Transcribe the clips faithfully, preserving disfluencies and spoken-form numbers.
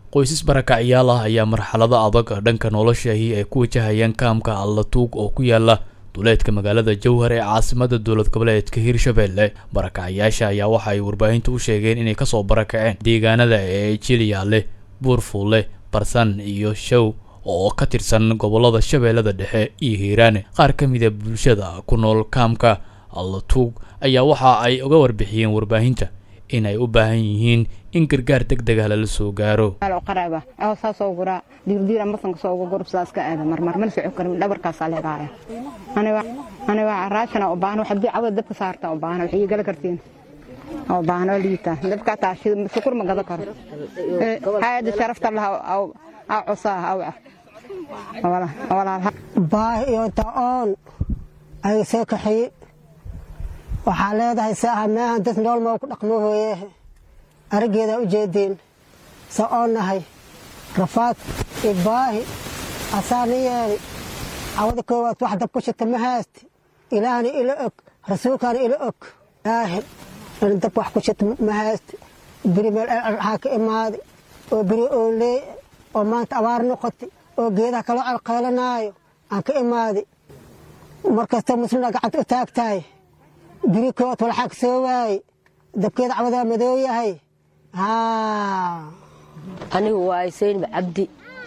qoysas barakacyaal ah ayaa marxalado adag dhanka noloshaahi ay ku wajahayaan kaamka Allatuug oo ku yaala duleedka magaalada Jowhar ee caasimada dowlad goboleedka Hirshabelle. Barakacyaasha ayaa waxa ay warbaahintu u sheegeen inay ka soo barakaceen deegaanada ee Jiliyaale, Buurfuule, Barsan iyo Show oo ka tirsan gobolada Shabeellada Dhexe iyo Hiiraan. Qaar ka mid ah bulshada ku nool kaamka Allatuug ayaa waxa ay uga warbixiyeen warbaahinta in ay u baahan yihiin in gargaar degdeg ah la soo gaaro. qaraba oo saasoo gura dirdiir ama san soo gurubsaas ka aad mar mar ma soo karin dhabarkaas leedahay aniga aniga raashana u baahan waxa bii cawad dabka saarta u baahan waxay gal kartiin oo baahan oo liita dabka taashid sukur ma gada karo hay'ad sharafta laha aw aw usaa aw wala wala baa iyo taon ay soo kaxay waxa leedahay saaha ma dad nool ma ku dhaqmo hooyee argeeda u jeedin soonahay rafaad ibaahi asaaniyeey awada koowaad wax dab ku shita ma haast ilaahni ila og rasuulkaan ila og aahin in dab wax ku shita ma haast biri meel alxaak imaadi oo biri oo lee oo maanta abaar noqotay oo geedaha kala alqeelanaayo aan ka imaadi markasta muslimna gacanta u taagtahay biri kood wal xaq soo waay dabkeeda cawada madow yahay ها أنا وايسين بعبدي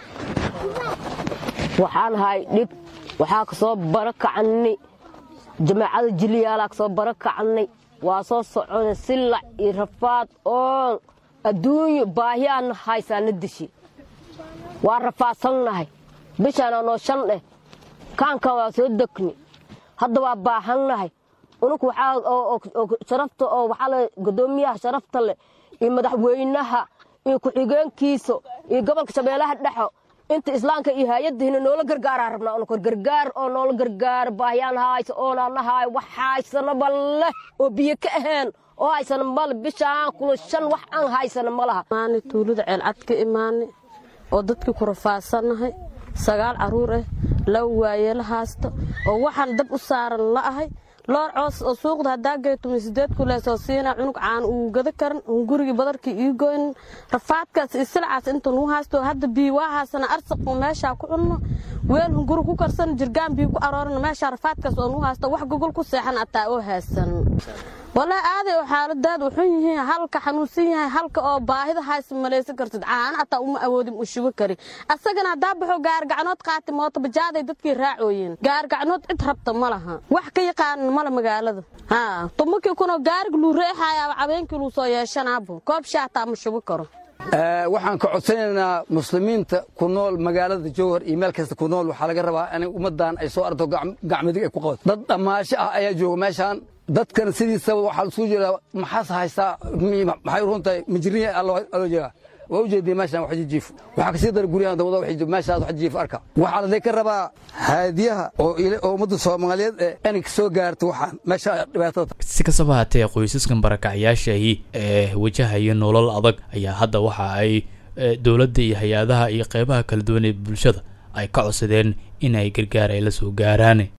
وحال هاي دب وحاك صوب بركة عني جماعة الجليالك صوب بركة عني وصوص عن السلع الرفات أون الدنيا باهيان هاي سندشي والرفات صلنا هاي بيش أنا نوشلنا كان كوا سودكني هذا وباهنا هاي ونك وحال أو شرفت أو وحال قدومية شرفت له madaxweynaha iyo ku xigeenkiisa iyo gobolka Shabeellaha Dhexe inta islaamka iyo hay'adaha noola gargaar rabnaa oo gargaar oo noola gargaar baahiyaan hayso oo nahay wax haysana balle oo biyo ka ahaan oo haysana bal bishaan kula shan wax aan haysana malaha maani tuulada ceel cad ka imaani oo dadka ku rafaasanahay sagaal caruur ah la waayeel haasto oo waxaan dab u saaran la ahay loor coos oo suuqda hadaa geeto sideed kula soo siina cunug caan uu gada karan guriga badarkii ii goyn rafaadkaas islacaas inta uu haasto hadda bii wahaasana arsaq meesha ku cunno weel guriga ku karsan jirgaan bii ku aroorna meesha rafaadkaas oo uu haasto wax gogol ku seexan ataa oo haasan wala aaday oo xaaladaad wuxuu yahay halka xanuunsan yahay halka oo baahida hays maleysan kartid aan ataa uma awoodin u shugo kari asagana hadaa baxo gaar gacnood qaatay mooto bajaaday dadkii raacooyeen gaar gacnood cid rabta ma laha wax ka yaqaan mala magaalada ha tumakii kuna gaariga luu reexaya cabeenkii luu soo yeeshanaabo koob shaata ma shugo karo ee waxaan ka codsanaynaa muslimiinta ku nool magaalada Jowhar iyo meel kasta ku nool waxa laga rabaa in ummadan ay soo ardo gacmidig ay ku qabato dad dhamaasho ah ayaa jooga meeshan dadkan sidiisa waxa soo jeeda maxas haysta maxay runtahay majriye Allah jeega oo jeedii meeshan wax jiif waxa ka sii dar guriyada dawada wax meesha wax jiif arka waxa la ka rabaa haadiyaha oo ila ummadda Soomaaliyeed ee ka soo gaarto waxaan meesha dhibaatada si ka sabaatay qoysaskan barakacyaashii ee wajahaya nolol adag ayaa hadda waxa ay dawladda iyo hay'adaha iyo qaybaha kala duwan ee bulshada ay ka codsadeen in ay gargaar ay la soo gaaraan.